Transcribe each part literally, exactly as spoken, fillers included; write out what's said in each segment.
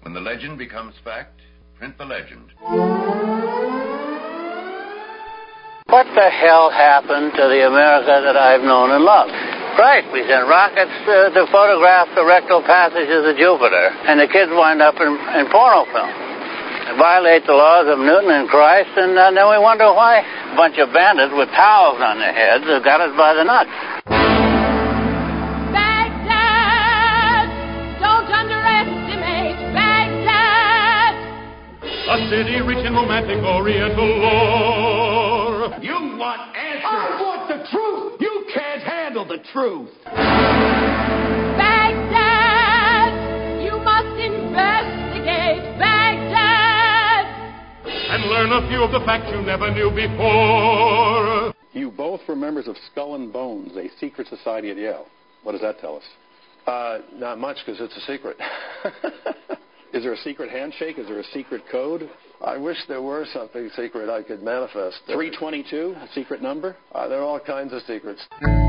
When the legend becomes fact, print the legend. What the hell happened to the America that I've known and loved? Christ, we sent rockets uh, to photograph the rectal passages of Jupiter, and the kids wind up in, in porno film. They violate the laws of Newton and Christ, and uh, then we wonder why a bunch of bandits with towels on their heads have got us by the nuts. Baghdad! Don't underestimate Baghdad! A city rich in romantic Oriental lore. You want answers? I want the truth! You can't handle the truth! Baghdad! You must investigate Baghdad! And learn a few of the facts you never knew before. You both were members of Skull and Bones, a secret society at Yale. What does that tell us? Uh, not much, because it's a secret. Is there a secret handshake? Is there a secret code? I wish there were something secret I could manifest. three twenty-two, a secret number? Uh, there are all kinds of secrets.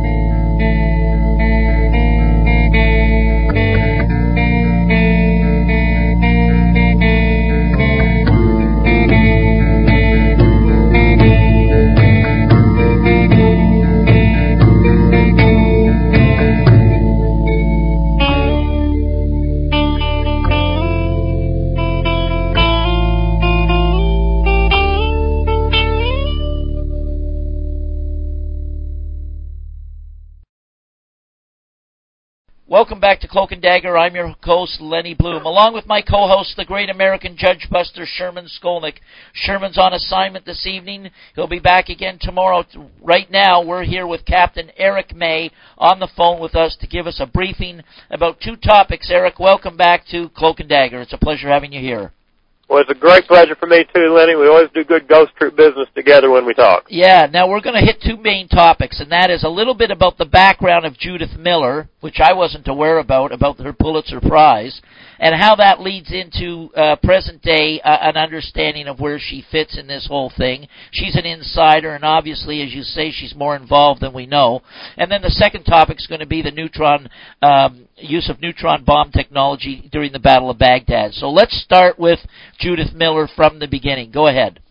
Welcome back to Cloak and Dagger. I'm your host, Lenny Bloom, along with my co-host, the great American Judge Buster Sherman Skolnick. Sherman's on assignment this evening. He'll be back again tomorrow. Right now, we're here with Captain Eric May on the phone with us to give us a briefing about two topics. Eric, welcome back to Cloak and Dagger. It's a pleasure having you here. Well, it's a great pleasure for me, too, Lenny. We always do good Ghost Troop business together when we talk. Yeah, now we're going to hit two main topics, and that is a little bit about the background of Judith Miller, which I wasn't aware about, about her Pulitzer Prize, and how that leads into uh, present day, uh, an understanding of where she fits in this whole thing. She's an insider, and obviously, as you say, she's more involved than we know. And then the second topic is going to be the neutron um, use of neutron bomb technology during the Battle of Baghdad. So let's start with Judith Miller from the beginning. Go ahead.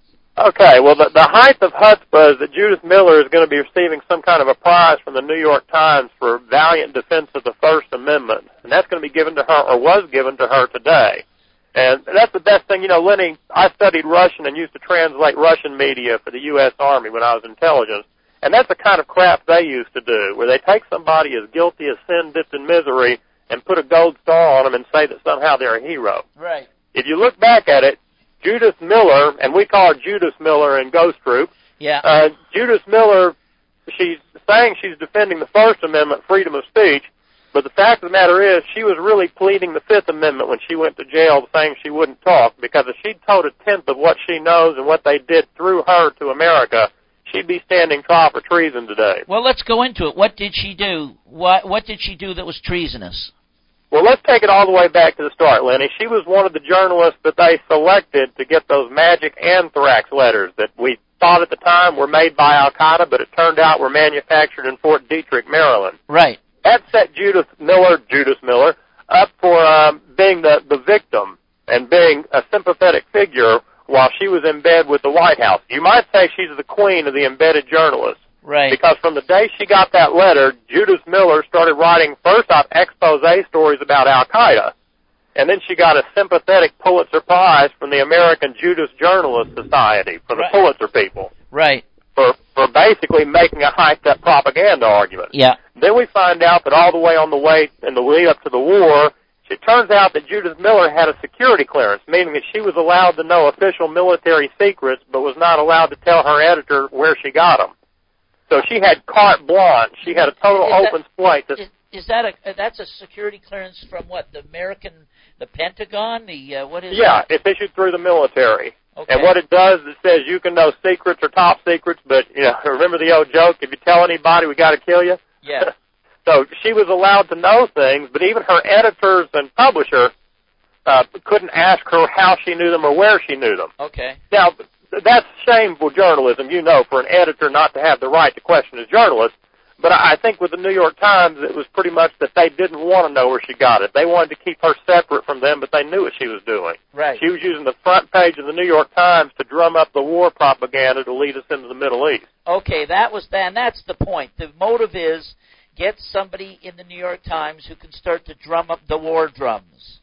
Okay, well, the, the height of chutzpah is that Judith Miller is going to be receiving some kind of a prize from the New York Times for valiant defense of the First Amendment, and that's going to be given to her, or was given to her today. And that's the best thing. You know, Lenny, I studied Russian and used to translate Russian media for the U S Army when I was intelligence, and that's the kind of crap they used to do, where they take somebody as guilty as sin dipped in misery and put a gold star on them and say that somehow they're a hero. Right. If you look back at it, Judith Miller, and we call her Judith Miller in Ghost Troop. Yeah. Uh, Judith Miller, she's saying she's defending the First Amendment, freedom of speech, but the fact of the matter is she was really pleading the Fifth Amendment when she went to jail, saying she wouldn't talk, because if she'd told a tenth of what she knows and what they did through her to America, she'd be standing trial for treason today. Well, let's go into it. What did she do? What, what did she do that was treasonous? Well, let's take it all the way back to the start, Lenny. She was one of the journalists that they selected to get those magic anthrax letters that we thought at the time were made by Al-Qaeda, but it turned out were manufactured in Fort Detrick, Maryland. Right. That set Judith Miller, Judith Miller, up for um, being the, the victim and being a sympathetic figure while she was in bed with the White House. You might say she's the queen of the embedded journalists. Right. Because from the day she got that letter, Judith Miller started writing, first off, expose stories about Al-Qaeda, and then she got a sympathetic Pulitzer Prize from the American Judas Journalist Society, for the right. Pulitzer people. Right. For, for basically making a hyped-up propaganda argument. Yeah. Then we find out that all the way on the way in the lead up to the war, it turns out that Judith Miller had a security clearance, meaning that she was allowed to know official military secrets, but was not allowed to tell her editor where she got them. So she had carte blanche. She had a total is open that, slate. Is, is that a that's a security clearance from what, the American, the Pentagon, the uh, what is? Yeah, that? It's issued through the military. Okay. And what it does, it says you can know secrets or top secrets, but you know, remember the old joke: if you tell anybody, we got to kill you. Yeah. So she was allowed to know things, but even her editors and publisher uh, couldn't ask her how she knew them or where she knew them. Okay. Now, that's shameful journalism, you know, for an editor not to have the right to question a journalist. But I think with the New York Times, it was pretty much that they didn't want to know where she got it. They wanted to keep her separate from them, but they knew what she was doing. Right. She was using the front page of the New York Times to drum up the war propaganda to lead us into the Middle East. Okay, that was then. That's the point. The motive is get somebody in the New York Times who can start to drum up the war drums.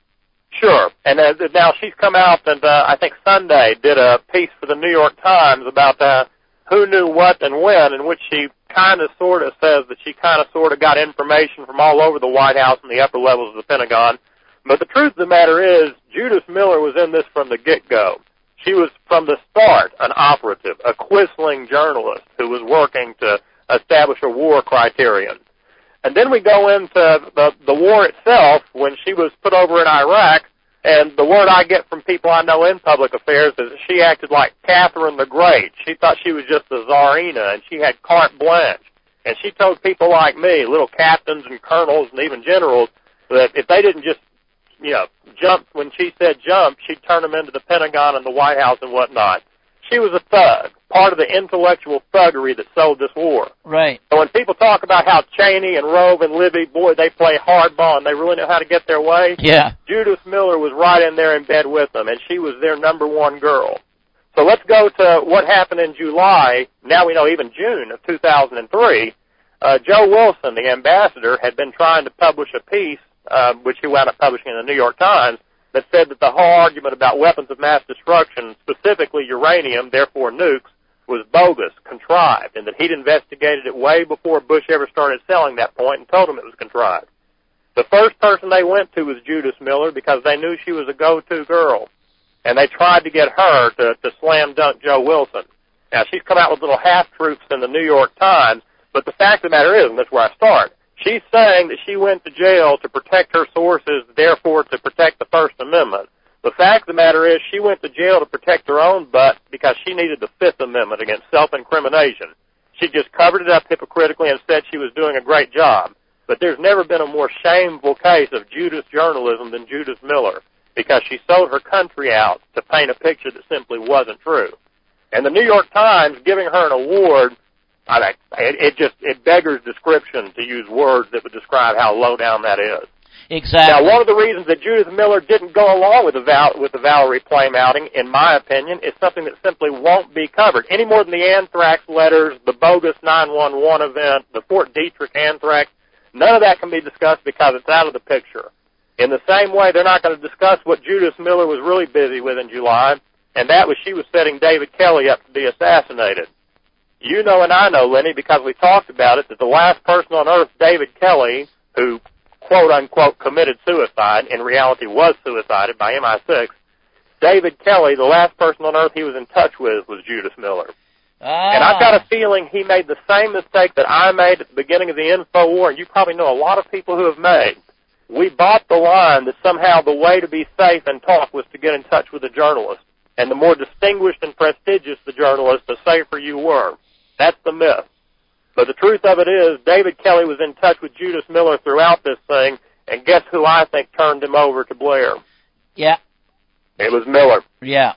Sure. And uh, now she's come out and uh, I think Sunday did a piece for the New York Times about uh, who knew what and when, in which she kind of sort of says that she kind of sort of got information from all over the White House and the upper levels of the Pentagon. But the truth of the matter is, Judith Miller was in this from the get-go. She was from the start an operative, a quisling journalist who was working to establish a war criterion. And then we go into the, the war itself when she was put over in Iraq. And the word I get from people I know in public affairs is that she acted like Catherine the Great. She thought she was just the Tsarina, and she had carte blanche. And she told people like me, little captains and colonels and even generals, that if they didn't just, you know, jump when she said jump, she'd turn them into the Pentagon and the White House and whatnot. She was a thug, part of the intellectual thuggery that sold this war. Right. So when people talk about how Cheney and Rove and Libby, boy, they play hardball and they really know how to get their way, yeah. Judith Miller was right in there in bed with them, and she was their number one girl. So let's go to what happened in July, now we know even June of two thousand three. Uh, Joe Wilson, the ambassador, had been trying to publish a piece, uh, which he wound up publishing in the New York Times, that said that the whole argument about weapons of mass destruction, specifically uranium, therefore nukes, was bogus, contrived, and that he'd investigated it way before Bush ever started selling that point and told him it was contrived. The first person they went to was Judith Miller because they knew she was a go-to girl, and they tried to get her to, to slam dunk Joe Wilson. Now, she's come out with little half-truths in the New York Times, but the fact of the matter is, and that's where I start, she's saying that she went to jail to protect her sources, therefore to protect the First Amendment. The fact of the matter is she went to jail to protect her own butt because she needed the Fifth Amendment against self-incrimination. She just covered it up hypocritically and said she was doing a great job. But there's never been a more shameful case of Judith journalism than Judith Miller because she sold her country out to paint a picture that simply wasn't true. And the New York Times giving her an award, I think it, it just it beggars description to use words that would describe how low down that is. Exactly. Now, one of the reasons that Judith Miller didn't go along with the Val, with the Valerie Plame outing, in my opinion, is something that simply won't be covered any more than the anthrax letters, the bogus nine one one event, the Fort Detrick anthrax. None of that can be discussed because it's out of the picture. In the same way, they're not going to discuss what Judith Miller was really busy with in July, and that was she was setting David Kelly up to be assassinated. You know and I know, Lenny, because we talked about it, that the last person on earth, David Kelly, who quote-unquote committed suicide, in reality was suicided by M I six, David Kelly, the last person on earth he was in touch with was Judith Miller. Ah. And I've got a feeling he made the same mistake that I made at the beginning of the info war, and you probably know a lot of people who have made. We bought the line that somehow the way to be safe and talk was to get in touch with a journalist. And the more distinguished and prestigious the journalist, the safer you were. That's the myth. But the truth of it is, David Kelly was in touch with Judith Miller throughout this thing, and guess who I think turned him over to Blair? Yeah. It was Miller. Yeah.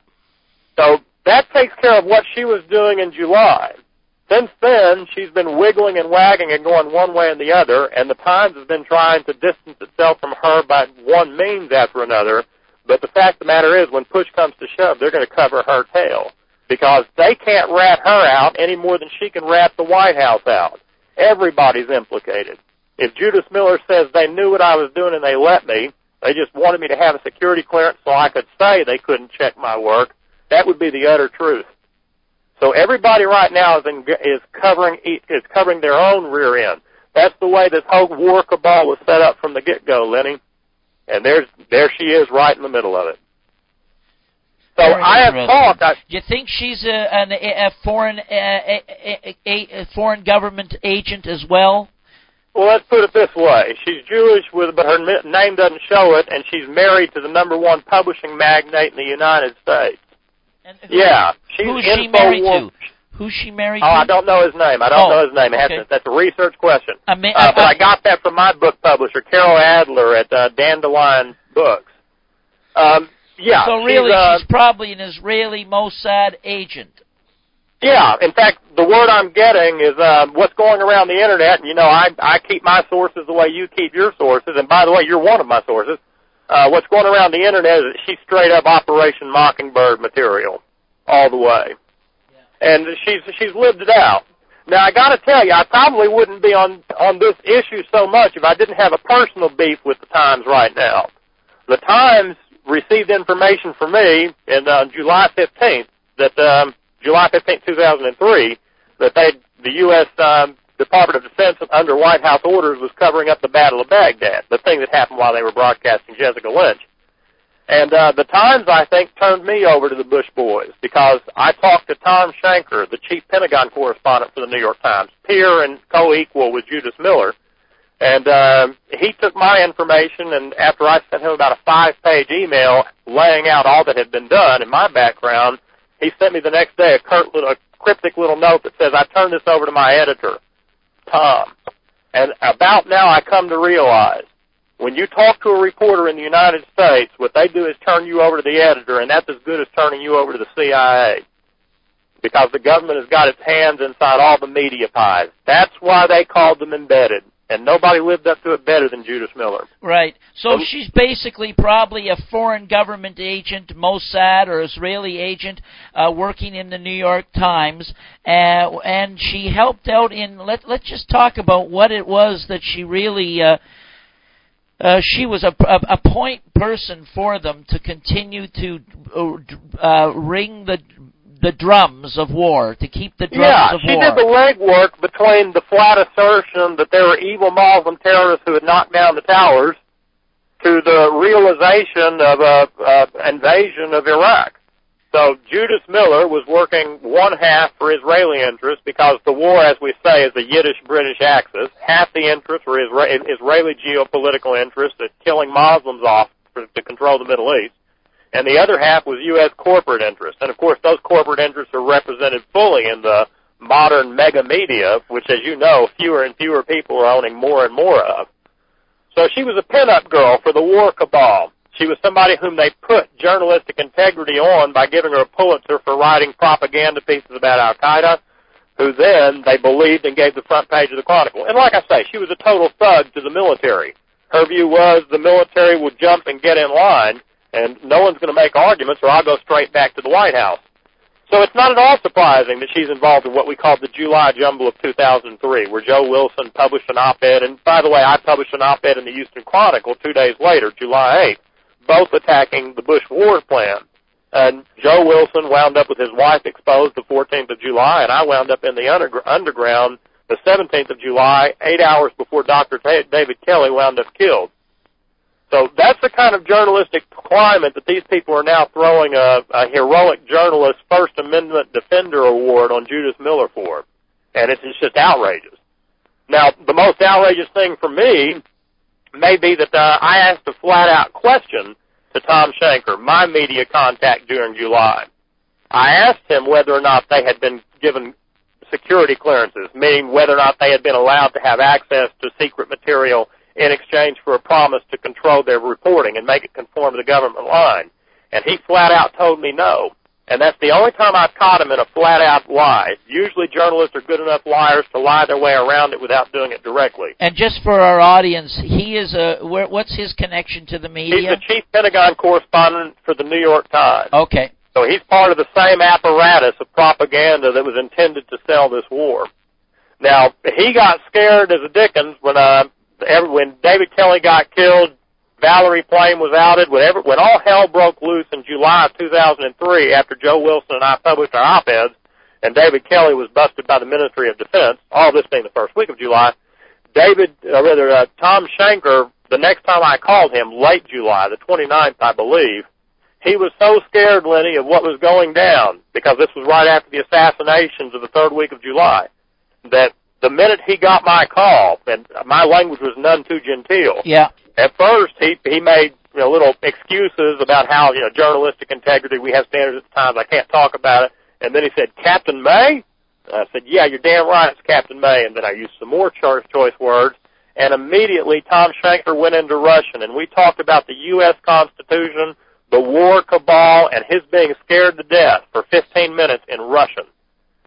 So that takes care of what she was doing in July. Since then, she's been wiggling and wagging and going one way and the other, and the Times has been trying to distance itself from her by one means after another. But the fact of the matter is, when push comes to shove, they're going to cover her tail, because they can't rat her out any more than she can rat the White House out. Everybody's implicated. If Judith Miller says they knew what I was doing and they let me, they just wanted me to have a security clearance so I could say they couldn't check my work, that would be the utter truth. So everybody right now is, in, is covering is covering their own rear end. That's the way this whole war cabal was set up from the get-go, Lenny. And there's there she is right in the middle of it. So Very I have talked. I, Do you think she's a, an, a foreign a, a, a, a foreign government agent as well? Well, let's put it this way. She's Jewish, with, but her name doesn't show it, and she's married to the number one publishing magnate in the United States. And who, yeah. She's who's she married to? Who's she married oh, to? Oh, I don't know his name. I don't oh, know his name. Okay. To, that's a research question. I mean, uh, I, but I, I got that from my book publisher, Carol Adler, at uh, Dandelion Books. Um, yeah. so really, she's, uh, she's probably an Israeli Mossad agent. Yeah, in fact, the word I'm getting is uh, what's going around the Internet, and, you know, I, I keep my sources the way you keep your sources, and by the way, you're one of my sources. Uh, what's going around the Internet is that she's straight up Operation Mockingbird material all the way. Yeah. And she's she's lived it out. Now, I got to tell you, I probably wouldn't be on, on this issue so much if I didn't have a personal beef with the Times right now. The Times received information from me in uh, July fifteenth, that um, July fifteenth, two thousand three, that they, the U S Um, Department of Defense under White House orders was covering up the Battle of Baghdad, the thing that happened while they were broadcasting Jessica Lynch. And uh, the Times, I think, turned me over to the Bush boys because I talked to Tom Shanker, the chief Pentagon correspondent for the New York Times, peer and co-equal with Judith Miller. And uh, he took my information, and after I sent him about a five-page email laying out all that had been done in my background, he sent me the next day a, curt little, a cryptic little note that says, I turned this over to my editor, Tom. And about now I come to realize when you talk to a reporter in the United States, what they do is turn you over to the editor, and that's as good as turning you over to the C I A because the government has got its hands inside all the media pies. That's why they called them embedded, and nobody lived up to it better than Judith Miller. Right. So um, she's basically probably a foreign government agent, Mossad or Israeli agent, uh, working in the New York Times, uh, and she helped out in, let, let's just talk about what it was that she really... Uh, Uh, she was a, a, a point person for them to continue to uh, ring the the drums of war, to keep the drums yeah, of war. Yeah, she did the legwork between the flat assertion that there were evil Muslim terrorists who had knocked down the towers to the realization of an invasion of Iraq. So Judith Miller was working one half for Israeli interests because the war, as we say, is the Yiddish-British axis. Half the interests were Isra- Israeli geopolitical interests at killing Muslims off for, to control the Middle East. And the other half was U S corporate interests. And, of course, those corporate interests are represented fully in the modern mega media, which, as you know, fewer and fewer people are owning more and more of. So she was a pin-up girl for the war cabal. She was somebody whom they put journalistic integrity on by giving her a Pulitzer for writing propaganda pieces about Al-Qaeda, who then they believed and gave the front page of the Chronicle. And like I say, she was a total thug to the military. Her view was the military would jump and get in line, and no one's going to make arguments or I'll go straight back to the White House. So it's not at all surprising that she's involved in what we call the July Jumble of two thousand three, where Joe Wilson published an op-ed, and by the way, I published an op-ed in the Houston Chronicle two days later, July eighth, both attacking the Bush war plan. And Joe Wilson wound up with his wife exposed the fourteenth of July, and I wound up in the under- underground the seventeenth of July, eight hours before Doctor T- David Kelly wound up killed. So that's the kind of journalistic climate that these people are now throwing a, a heroic journalist First Amendment Defender Award on Judith Miller for. And it's, it's just outrageous. Now, the most outrageous thing for me may be that uh, I asked a flat-out question to Tom Shanker, my media contact during July. I asked him whether or not they had been given security clearances, meaning whether or not they had been allowed to have access to secret material in exchange for a promise to control their reporting and make it conform to the government line. And he flat-out told me no. And that's the only time I've caught him in a flat-out lie. Usually journalists are good enough liars to lie their way around it without doing it directly. And just for our audience, he is a, where, what's his connection to the media? He's the chief Pentagon correspondent for the New York Times. Okay. So he's part of the same apparatus of propaganda that was intended to sell this war. Now, he got scared as a dickens when, uh, every, when David Kelly got killed. Valerie Plame was outed. Whenever, when all hell broke loose in July of two thousand three, after Joe Wilson and I published our op-eds, and David Kelly was busted by the Ministry of Defense, all this being the first week of July, David, or rather, uh, Tom Shanker, the next time I called him, late July, the twenty-ninth, I believe, he was so scared, Lenny, of what was going down, because this was right after the assassinations of the third week of July, that the minute he got my call, and my language was none too genteel. Yeah. At first, he he made you know, little excuses about how, you know, journalistic integrity, we have standards at the Times, I can't talk about it. And then he said, Captain May? I said, yeah, you're damn right, it's Captain May. And then I used some more choice choice words. And immediately Tom Shanker went into Russian, and we talked about the U S Constitution, the war cabal, and his being scared to death for fifteen minutes in Russian.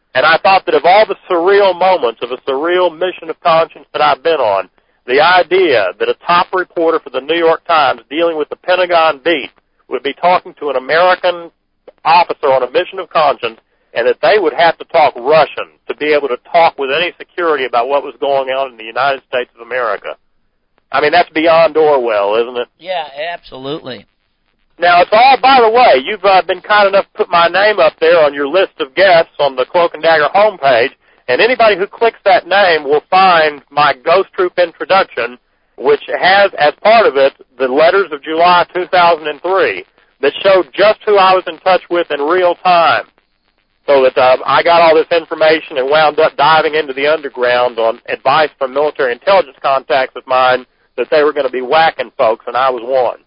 And I thought that of all the surreal moments of a surreal mission of conscience that I've been on, the idea that a top reporter for the New York Times dealing with the Pentagon beat would be talking to an American officer on a mission of conscience, and that they would have to talk Russian to be able to talk with any security about what was going on in the United States of America. I mean, that's beyond Orwell, isn't it? Yeah, absolutely. Now, it's all, by the way, you've uh, been kind enough to put my name up there on your list of guests on the Cloak and Dagger homepage, and anybody who clicks that name will find my Ghost Troop introduction, which has, as part of it, the letters of July two thousand three that showed just who I was in touch with in real time. So that uh, I got all this information and wound up diving into the underground on advice from military intelligence contacts of mine that they were going to be whacking folks, and I was one.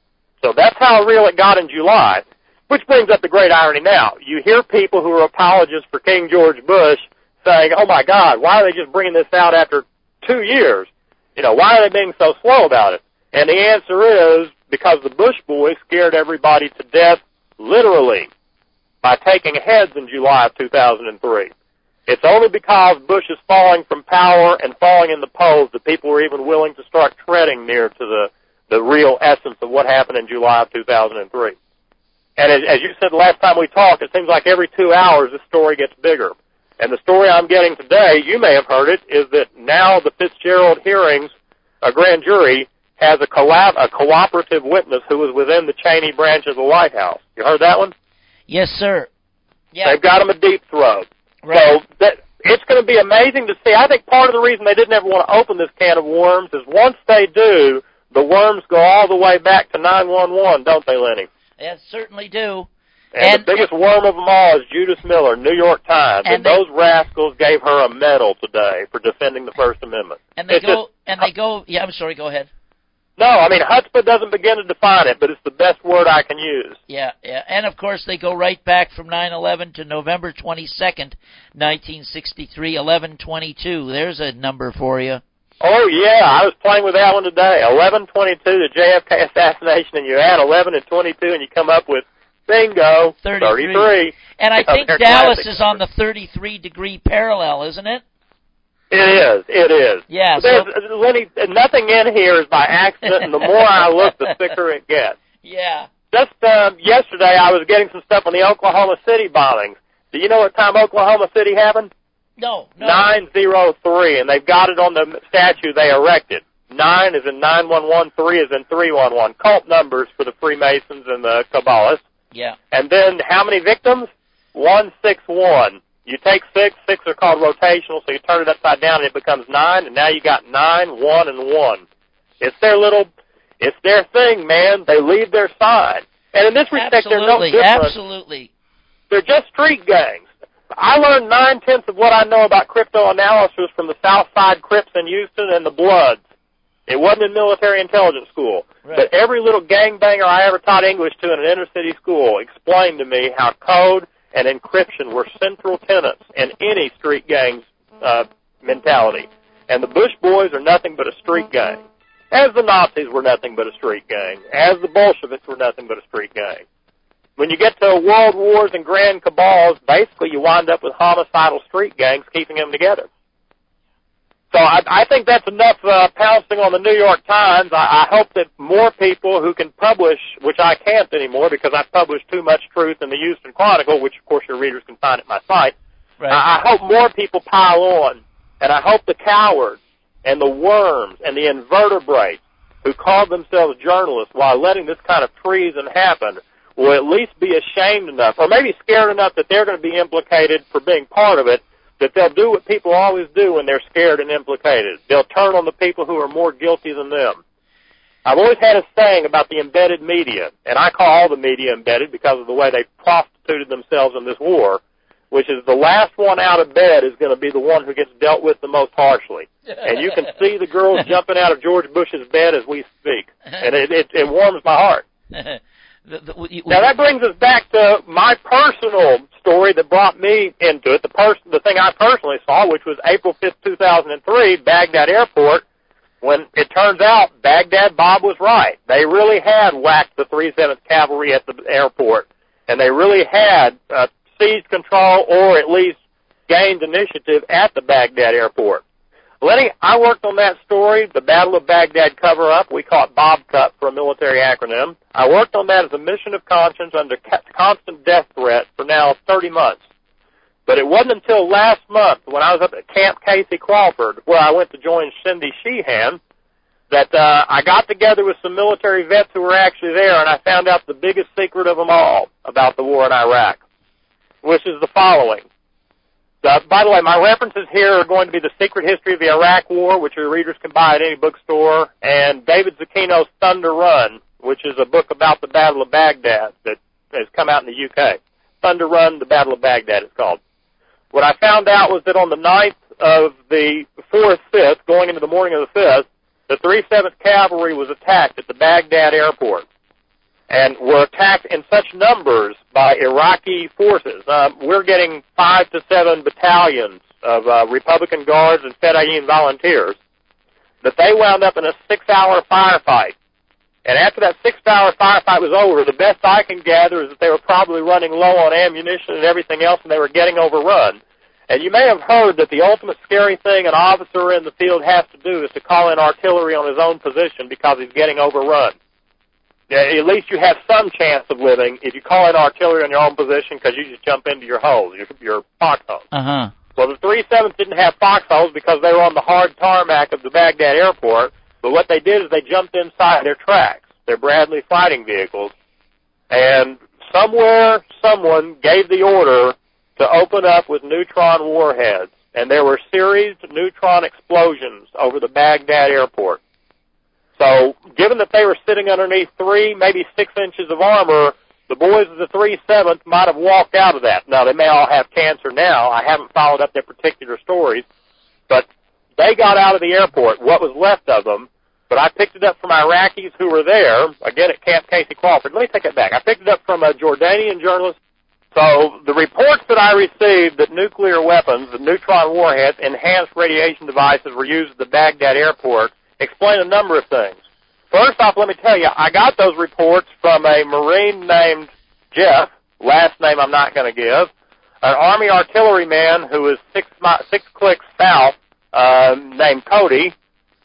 So that's how real it got in July, which brings up the great irony now. You hear people who are apologists for King George Bush saying, oh, my God, why are they just bringing this out after two years? You know, why are they being so slow about it? And the answer is because the Bush boys scared everybody to death, literally, by taking heads in July of two thousand three. It's only because Bush is falling from power and falling in the polls that people were even willing to start treading near to the, the real essence of what happened in July of two thousand three. And as, as you said the last time we talked, it seems like every two hours this story gets bigger. And the story I'm getting today, you may have heard it, is that now the Fitzgerald hearings, a grand jury, has a, collab- a cooperative witness who was within the Cheney branch of the White House. You heard that one? Yes, sir. Yeah. They've got him a deep throat. Right. So that, it's going to be amazing to see. I think part of the reason they didn't ever want to open this can of worms is once they do, the worms go all the way back to nine one one, don't they, Lenny? Yes, certainly do. And, And the biggest worm of them all is Judith Miller, New York Times. And, And they, those rascals gave her a medal today for defending the First Amendment. And they It's go, just, and they go, yeah, I'm sorry, go ahead. No, I mean, chutzpah doesn't begin to define it, but it's the best word I can use. Yeah, yeah. And, of course, they go right back from nine eleven to November twenty-second, nineteen sixty-three, eleven twenty-two. There's a number for you. Oh, yeah, I was playing with that one today. eleven twenty-two, the J F K assassination, and you add eleven and twenty-two, and you come up with, bingo, thirty-three. thirty-three. And I think They're Dallas classic. is on the thirty-three degree parallel, isn't it? It is. It is. Yeah. There's, So, Lenny, nothing in here is by accident, and the more I look, the thicker it gets. yeah. Just um, yesterday, I was getting some stuff on the Oklahoma City bombings. Do you know what time Oklahoma City happened? No, no. nine oh three, and they've got it on the statue they erected. Nine is in nine one one, three is in three one one. Cult numbers for the Freemasons and the Kabbalists. Yeah. And then how many victims? one six one. You take six, six are called rotational, so you turn it upside down and it becomes nine, and now you got nine, one, and one. It's their little, it's their thing, man. They leave their sign. And in this respect, they're no Absolutely, different. absolutely. They're just street gangs. I learned nine-tenths of what I know about crypto-analysis from the Southside Crips in Houston and the Bloods. It wasn't in military intelligence school. Right. But every little gangbanger I ever taught English to in an inner-city school explained to me how code and encryption were central tenets in any street gang's uh, mentality. And the Bush boys are nothing but a street gang, as the Nazis were nothing but a street gang, as the Bolsheviks were nothing but a street gang. When you get to world wars and grand cabals, basically you wind up with homicidal street gangs keeping them together. So I, I think that's enough uh, pouncing on the New York Times. I, I hope that more people who can publish, which I can't anymore because I've published too much truth in the Houston Chronicle, which of course your readers can find at my site. Right. I, I hope more people pile on, and I hope the cowards and the worms and the invertebrates who call themselves journalists while letting this kind of treason happen will at least be ashamed enough, or maybe scared enough that they're going to be implicated for being part of it, that they'll do what people always do when they're scared and implicated. They'll turn on the people who are more guilty than them. I've always had a saying about the embedded media, and I call all the media embedded because of the way they prostituted themselves in this war, which is the last one out of bed is going to be the one who gets dealt with the most harshly. And you can see the girls jumping out of George Bush's bed as we speak, and it, it, it warms my heart. the, the, we, Now, that brings us back to my personal story that brought me into it, the pers- the thing I personally saw, which was April fifth, two thousand three, Baghdad Airport, when it turns out Baghdad Bob was right. They really had whacked the three seventh Cavalry at the airport, and they really had uh, seized control or at least gained initiative at the Baghdad airport. Lenny, I worked on that story, the Battle of Baghdad cover-up. We call it BOBCUP for a military acronym. I worked on that as a mission of conscience under constant death threat for now thirty months. But it wasn't until last month when I was up at Camp Casey Crawford, where I went to join Cindy Sheehan, that uh, I got together with some military vets who were actually there, and I found out the biggest secret of them all about the war in Iraq, which is the following. Uh, by the way, my references here are going to be The Secret History of the Iraq War, which your readers can buy at any bookstore, and David Zucchino's Thunder Run, which is a book about the Battle of Baghdad that has come out in the U K. Thunder Run, the Battle of Baghdad, it's called. What I found out was that on the ninth of the fourth, fifth, going into the morning of the fifth, the three seventh Cavalry was attacked at the Baghdad airport and were attacked in such numbers by Iraqi forces. Um, we're getting five to seven battalions of uh, Republican Guards and Fedayeen volunteers that they wound up in a six-hour firefight. And after that six-hour firefight was over, the best I can gather is that they were probably running low on ammunition and everything else, and they were getting overrun. And you may have heard that the ultimate scary thing an officer in the field has to do is to call in artillery on his own position because he's getting overrun. At least you have some chance of living if you call in artillery on your own position because you just jump into your holes, your, your foxholes. Uh-huh. Well, the three seventh didn't have foxholes because they were on the hard tarmac of the Baghdad airport, but what they did is they jumped inside their tracks, their Bradley fighting vehicles, and somewhere someone gave the order to open up with neutron warheads, and there were series of neutron explosions over the Baghdad airport. So, given that they were sitting underneath three, maybe six inches of armor, the boys of the three seventh might have walked out of that. Now, they may all have cancer now. I haven't followed up their particular stories. But they got out of the airport, what was left of them. But I picked it up from Iraqis who were there, again at Camp Casey Crawford. Let me take it back. I picked it up from a Jordanian journalist. So the reports that I received that nuclear weapons, the neutron warheads, enhanced radiation devices were used at the Baghdad airport explain a number of things. First off, let me tell you, I got those reports from a Marine named Jeff, last name I'm not going to give, an Army artilleryman who is six, six clicks south uh, named Cody,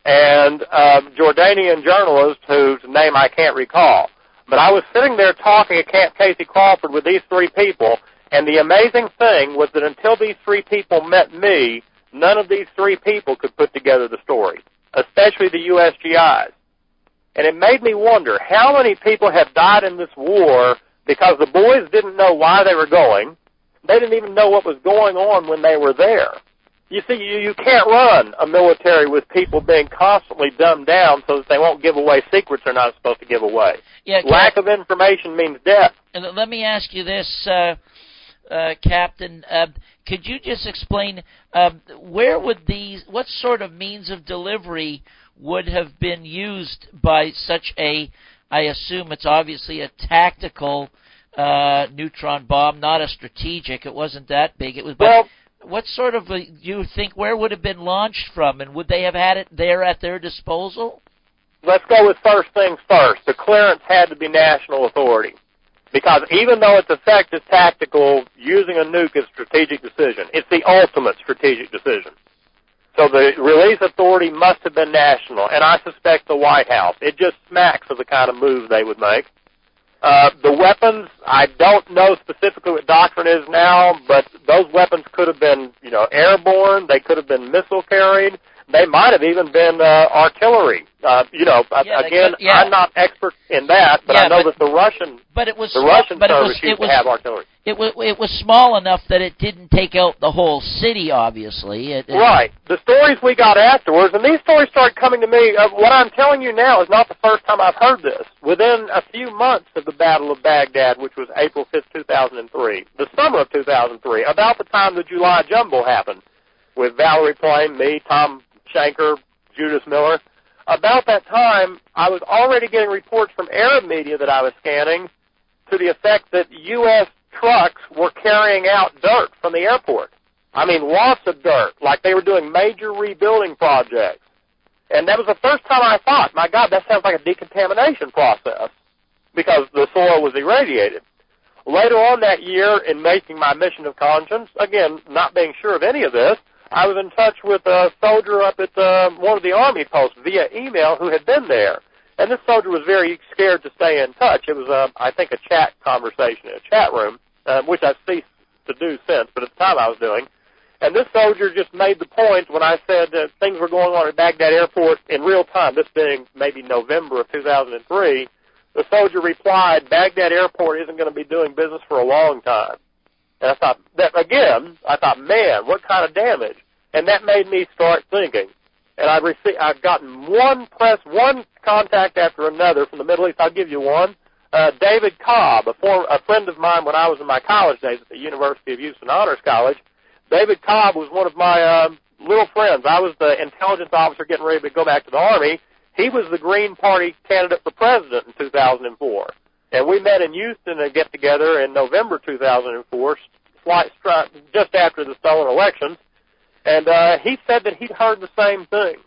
and a Jordanian journalist whose name I can't recall. But I was sitting there talking at Camp Casey Crawford with these three people, and the amazing thing was that until these three people met me, none of these three people could put together the story, especially the U S G Is. And it made me wonder how many people have died in this war because the boys didn't know why they were going. They didn't even know what was going on when they were there. You see, you, you can't run a military with people being constantly dumbed down so that they won't give away secrets they're not supposed to give away. Yeah, Lack of information means death. And let me ask you this, uh, uh, Captain. Uh, could you just explain um, where would these, what sort of means of delivery would have been used by such a, I assume it's obviously a tactical uh, neutron bomb, not a strategic. It wasn't that big. It was. Well, what sort of, a, you think, where would it have been launched from, and would they have had it there at their disposal? Let's go with first things first. The clearance had to be national authority. Because even though its effect is tactical, using a nuke is a strategic decision. It's the ultimate strategic decision. So the release authority must have been national, and I suspect the White House. It just smacks of the kind of move they would make. Uh, the weapons, I don't know specifically what doctrine is now, but those weapons could have been, you know, airborne. They could have been missile carried. They might have even been uh, artillery. Uh, you know, yeah, again, could, yeah. I'm not expert in that, but yeah, I know but, that the Russian, but it was the small, Russian but service it was, used it was, to have artillery. It was it was small enough that it didn't take out the whole city. Obviously, it, it, right. The stories we got afterwards, and these stories started coming to me. Uh, what I'm telling you now is not the first time I've heard this. Within a few months of the Battle of Baghdad, which was April fifth, two thousand three, the summer of two thousand three, about the time the July Jumbo happened, with Valerie Plame, me, Tom Shanker, Judith Miller. About that time, I was already getting reports from Arab media that I was scanning to the effect that U S trucks were carrying out dirt from the airport. I mean, lots of dirt, like they were doing major rebuilding projects. And that was the first time I thought, my God, that sounds like a decontamination process because the soil was irradiated. Later on that year, in making my mission of conscience, again, not being sure of any of this, I was in touch with a soldier up at uh, one of the Army posts via email who had been there. And this soldier was very scared to stay in touch. It was, uh, I think, a chat conversation in a chat room, uh, which I've ceased to do since, but at the time I was doing. And this soldier just made the point when I said that things were going on at Baghdad Airport in real time, this being maybe November of two thousand three, the soldier replied, Baghdad Airport isn't going to be doing business for a long time. And I thought, that again, I thought, man, what kind of damage? And that made me start thinking. And I've, received, I've gotten one press, one contact after another from the Middle East. I'll give you one. Uh, David Cobb, a, former, a friend of mine when I was in my college days at the University of Houston Honors College. David Cobb was one of my uh, little friends. I was the intelligence officer getting ready to go back to the Army. He was the Green Party candidate for president in two thousand four. And we met in Houston and get together in November two thousand four, just after the stolen elections. And uh, he said that he'd heard the same thing.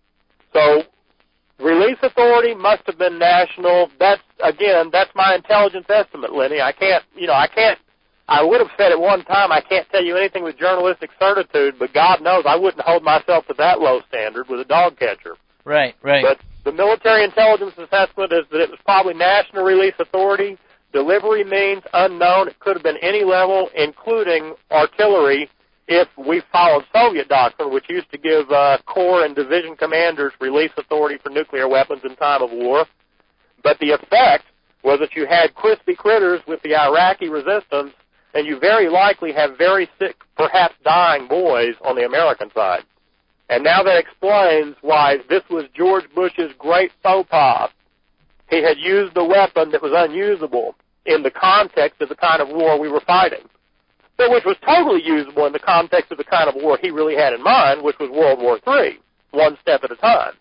So release authority must have been national. That's, again, that's my intelligence estimate, Lenny. I can't, you know, I can't, I would have said at one time, I can't tell you anything with journalistic certitude, but God knows I wouldn't hold myself to that low standard with a dog catcher. Right, right. But the military intelligence assessment is that it was probably national release authority. Delivery means unknown. It could have been any level, including artillery, if we followed Soviet doctrine, which used to give uh, corps and division commanders release authority for nuclear weapons in time of war. But the effect was that you had crispy critters with the Iraqi resistance, and you very likely have very sick, perhaps dying boys on the American side. And now that explains why this was George Bush's great faux pas. He had used the weapon that was unusable in the context of the kind of war we were fighting, but which was totally usable in the context of the kind of war he really had in mind, which was World War Three, one step at a time.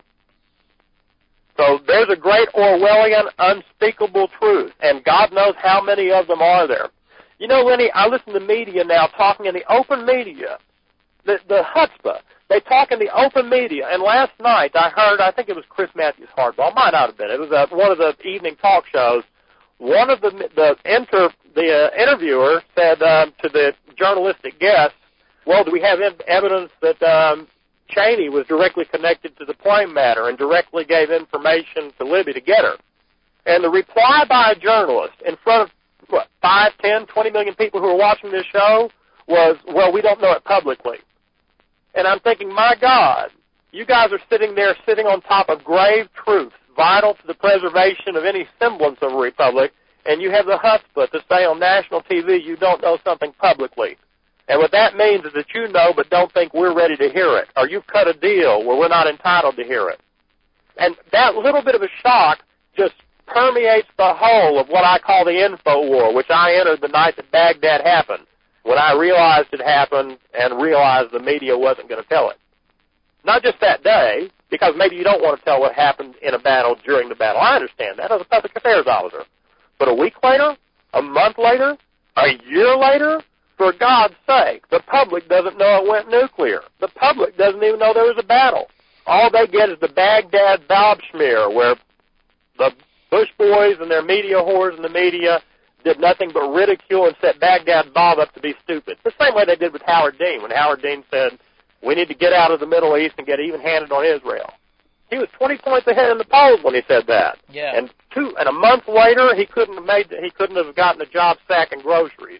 So there's a great Orwellian, unspeakable truth, and God knows how many of them are there. You know, Lenny, I listen to media now talking in the open media, the, the chutzpah. They talk in the open media, and last night I heard, I think it was Chris Matthews Hardball, might not have been, it was uh, one of the evening talk shows. One of the the, inter, the uh, interviewer said um, to the journalistic guest, well, do we have evidence that um, Cheney was directly connected to the plane matter and directly gave information to Libby to get her? And the reply by a journalist in front of, what, five, ten, twenty million people who are watching this show was, well, we don't know it publicly. And I'm thinking, my God, you guys are sitting there sitting on top of grave truths vital to the preservation of any semblance of a republic, and you have the chutzpah to say on national T V you don't know something publicly. And what that means is that you know but don't think we're ready to hear it, or you've cut a deal where we're not entitled to hear it. And that little bit of a shock just permeates the whole of what I call the info war, which I entered the night that Baghdad happened, when I realized it happened and realized the media wasn't going to tell it. Not just that day, because maybe you don't want to tell what happened in a battle during the battle. I understand that as a public affairs officer. But a week later, a month later, a year later, for God's sake, the public doesn't know it went nuclear. The public doesn't even know there was a battle. All they get is the Baghdad Bob smear, where the Bush boys and their media whores in the media did nothing but ridicule and set Baghdad Bob up to be stupid. The same way they did with Howard Dean, when Howard Dean said, we need to get out of the Middle East and get even-handed on Israel. He was twenty points ahead in the polls when he said that. Yeah. And two and a month later, he couldn't have made he couldn't have gotten a job sacking groceries.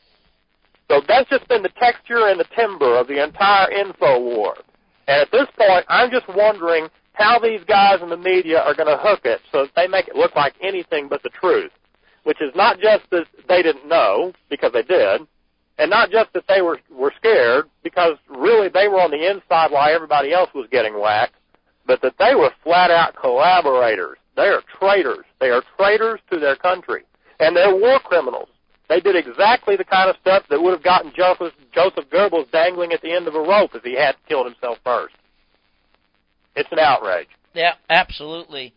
So that's just been the texture and the timber of the entire info war. And at this point, I'm just wondering how these guys in the media are going to hook it so that they make it look like anything but the truth, which is not just that they didn't know, because they did, and not just that they were, were scared, because really they were on the inside while everybody else was getting whacked, but that they were flat-out collaborators. They are traitors. They are traitors to their country. And they're war criminals. They did exactly the kind of stuff that would have gotten Joseph, Joseph Goebbels dangling at the end of a rope if he had killed himself first. It's an outrage. Yeah, absolutely.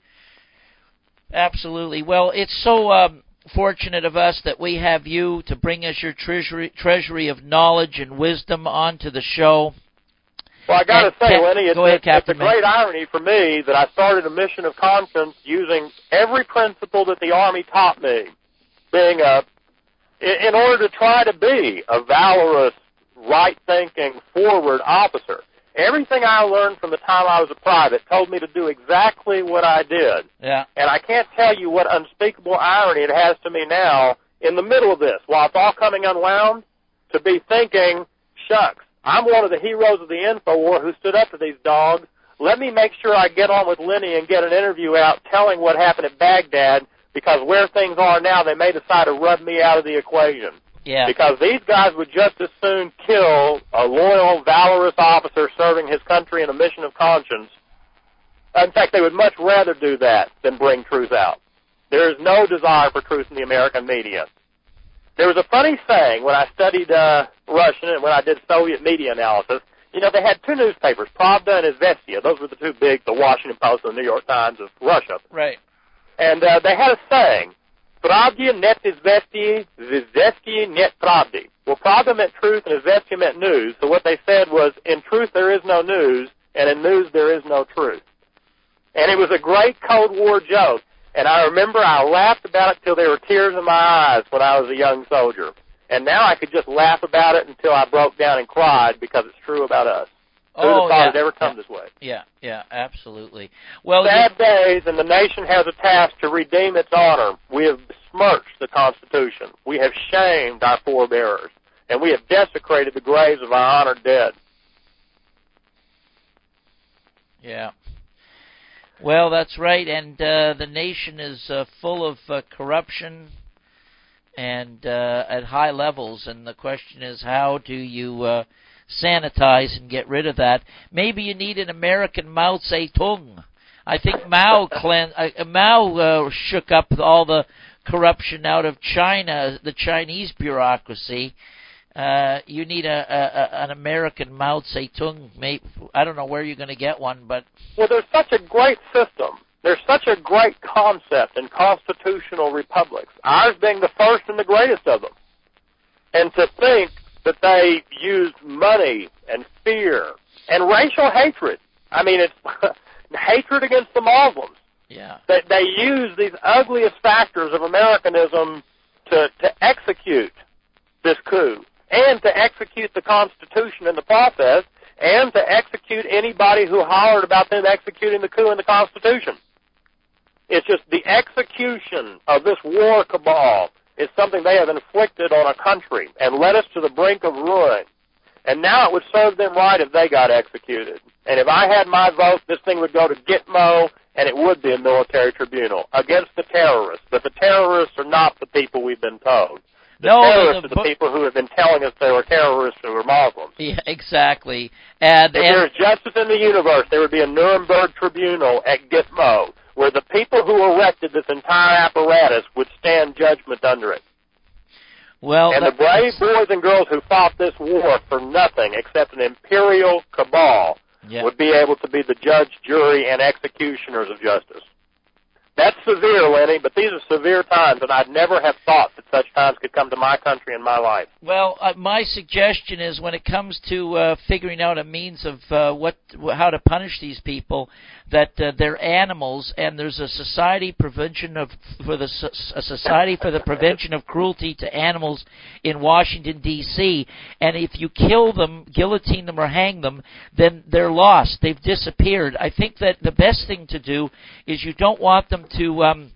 Absolutely. Well, it's so um, fortunate of us that we have you to bring us your treasury, treasury of knowledge and wisdom onto the show. Well, I got to say, Cap- Lenny, it's, ahead, it's, Captain it's a great irony for me that I started a mission of conscience using every principle that the Army taught me, being a in, in order to try to be a valorous, right-thinking, forward officer. Everything I learned from the time I was a private told me to do exactly what I did. Yeah. And I can't tell you what unspeakable irony it has to me now in the middle of this, while it's all coming unwound, to be thinking, shucks, I'm one of the heroes of the InfoWar who stood up to these dogs. Let me make sure I get on with Lenny and get an interview out telling what happened at Baghdad, because where things are now, they may decide to rub me out of the equation. Yeah. Because these guys would just as soon kill a loyal, valorous officer serving his country in a mission of conscience. In fact, they would much rather do that than bring truth out. There is no desire for truth in the American media. There was a funny saying when I studied uh, Russian and when I did Soviet media analysis. You know, they had two newspapers, Pravda and Izvestia. Those were the two big, the Washington Post and the New York Times of Russia. Right. And uh, they had a saying, Pravda net Izvestia, Izvestia net Pravdi. Well, Pravda meant truth and Izvestia meant news. So what they said was, in truth there is no news, and in news there is no truth. And it was a great Cold War joke. And I remember I laughed about it till there were tears in my eyes when I was a young soldier. And now I could just laugh about it until I broke down and cried because it's true about us. Who Oh, would have thought yeah. it'd ever come yeah. this way? Yeah, yeah, absolutely. Well, Sad you, days, and the nation has a task to redeem its honor. We have besmirched the Constitution. We have shamed our forebearers. And we have desecrated the graves of our honored dead. Yeah. Well, that's right, and uh, the nation is uh, full of uh, corruption and uh, at high levels, and the question is, how do you uh, sanitize and get rid of that? Maybe you need an American Mao Zedong. I think Mao clean, uh, Mao uh, shook up all the corruption out of China, the Chinese bureaucracy. Uh, you need a, a, an American Mao Zedong. Maybe, I don't know where you're going to get one, but... Well, there's such a great system. There's such a great concept in constitutional republics, ours being the first and the greatest of them. And to think that they used money and fear and racial hatred. I mean, it's hatred against the Muslims. Yeah. They, they use these ugliest factors of Americanism to, to execute this coup and to execute the Constitution in the process and to execute anybody who hollered about them executing the coup and the Constitution. It's just the execution of this war cabal is something they have inflicted on a country and led us to the brink of ruin. And now it would serve them right if they got executed. And if I had my vote, this thing would go to Gitmo, and it would be a military tribunal against the terrorists. But the terrorists are not the people we've been told. The no, terrorists the, are the people who have been telling us they were terrorists who were Muslims. Yeah, exactly. And, if and there was justice in the universe, there would be a Nuremberg tribunal at Gitmo, where the people who erected this entire apparatus would stand judgment under it. Well, and the brave boys and girls who fought this war for nothing except an imperial cabal yeah. would be able to be the judge, jury, and executioners of justice. That's severe, Lenny, but these are severe times, and I'd never have thought that such times could come to my country in my life. Well, uh, my suggestion is when it comes to uh, figuring out a means of uh, what, how to punish these people, that uh, they're animals, and there's a society prevention of for the a society for the prevention of cruelty to animals in Washington D C And if you kill them, guillotine them, or hang them, then they're lost. They've disappeared. I think that the best thing to do is you don't want them to um,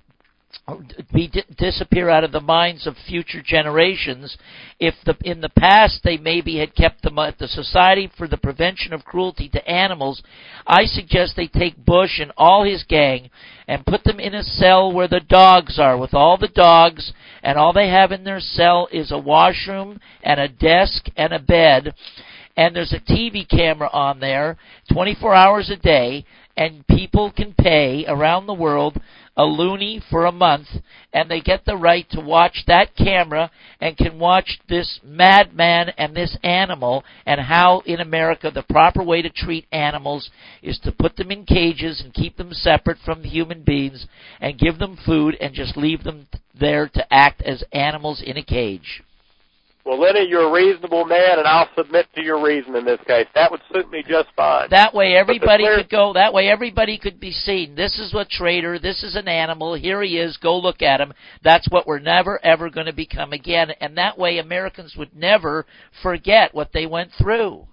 be di- disappear out of the minds of future generations. If the in the past they maybe had kept them at the Society for the Prevention of Cruelty to Animals, I suggest they take Bush and all his gang and put them in a cell where the dogs are, with all the dogs, and all they have in their cell is a washroom and a desk and a bed, and there's a T V camera on there twenty-four hours a day, and people can pay around the world a loony for a month, and they get the right to watch that camera and can watch this madman and this animal, and how in America the proper way to treat animals is to put them in cages and keep them separate from human beings and give them food and just leave them there to act as animals in a cage. Well, Lenny, you're a reasonable man, and I'll submit to your reason in this case. That would suit me just fine. That way everybody clear- could go, that way everybody could be seen. This is a traitor, this is an animal, here he is, go look at him. That's what we're never, ever going to become again. And that way Americans would never forget what they went through.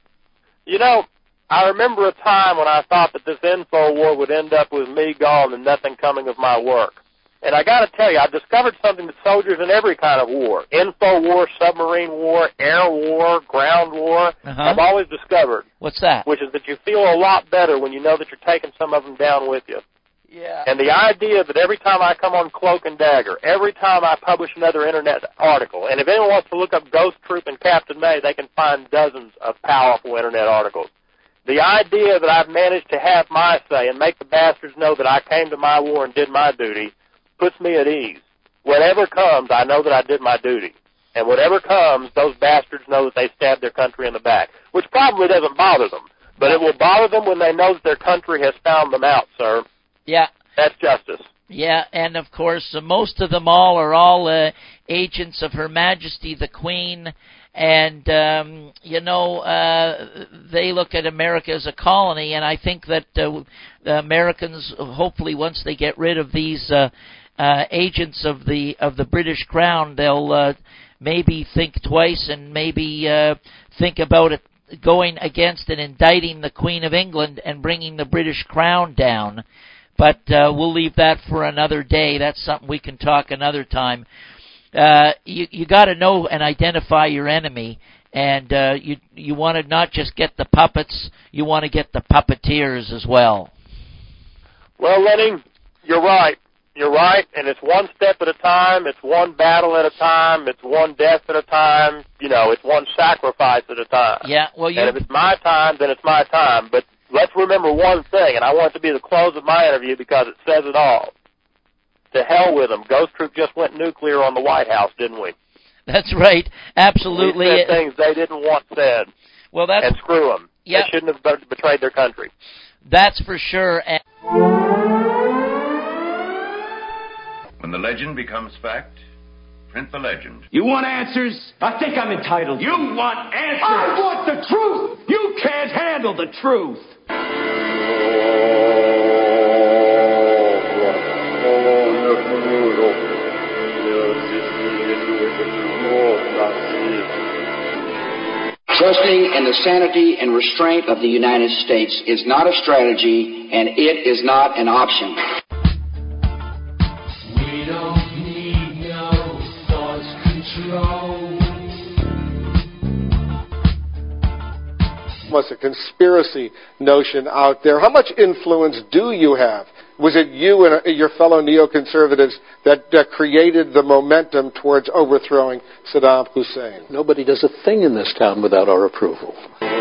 You know, I remember a time when I thought that this info war would end up with me gone and nothing coming of my work. And I got to tell you, I discovered something that soldiers in every kind of war, info war, submarine war, air war, ground war, uh-huh. have always discovered. What's that? Which is that you feel a lot better when you know that you're taking some of them down with you. Yeah. And the idea that every time I come on Cloak and Dagger, every time I publish another Internet article, and if anyone wants to look up Ghost Troop and Captain May, they can find dozens of powerful Internet articles. The idea that I've managed to have my say and make the bastards know that I came to my war and did my duty puts me at ease. Whatever comes, I know that I did my duty. And whatever comes, those bastards know that they stabbed their country in the back, which probably doesn't bother them. But it will bother them when they know that their country has found them out, sir. Yeah. That's justice. Yeah, and of course, uh, most of them all are all uh, agents of Her Majesty the Queen, and, um, you know, uh, they look at America as a colony, and I think that uh, the Americans, hopefully once they get rid of these uh, uh, agents of the of the British Crown, they'll uh, maybe think twice and maybe uh, think about it going against and indicting the Queen of England and bringing the British Crown down. But uh, we'll leave that for another day. That's something we can talk another time. Uh, you you got to know and identify your enemy, and uh, you you want to not just get the puppets, you want to get the puppeteers as well. Well, Lenny, you're right. You're right, and it's one step at a time. It's one battle at a time. It's one death at a time. You know, it's one sacrifice at a time. Yeah. Well, you. And if it's my time, then it's my time. But let's remember one thing, and I want it to be the close of my interview because it says it all. To hell with them. Ghost Troop just went nuclear on the White House, didn't we? That's right. Absolutely. We said things they didn't want said. Well, that's... And screw them. Yeah. They shouldn't have betrayed their country. That's for sure. And when the legend becomes fact, print the legend. You want answers? I think I'm entitled. You want answers? I want the truth. You can't handle the truth. Trusting in the sanity and restraint of the United States is not a strategy, and it is not an option. We don't need no thought control. What's a conspiracy notion out there? How much influence do you have? Was it you and your fellow neoconservatives that uh, created the momentum towards overthrowing Saddam Hussein? Nobody does a thing in this town without our approval.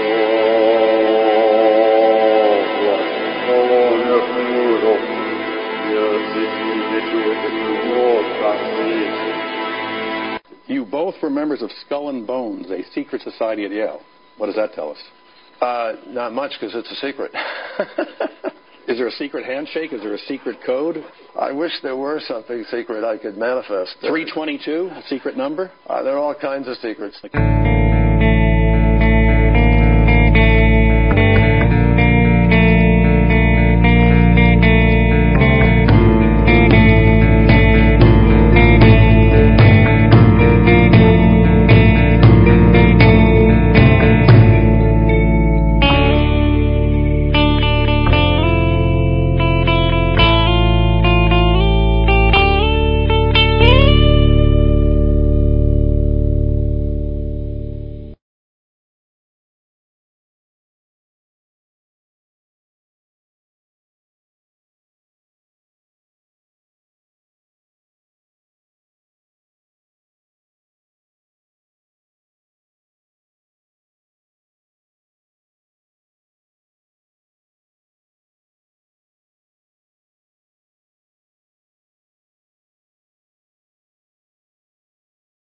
You both were members of Skull and Bones, a secret society at Yale. What does that tell us? Uh, not much, because it's a secret. Is there a secret handshake? Is there a secret code? I wish there were something secret I could manifest. three twenty-two, a secret number? Uh, there are all kinds of secrets.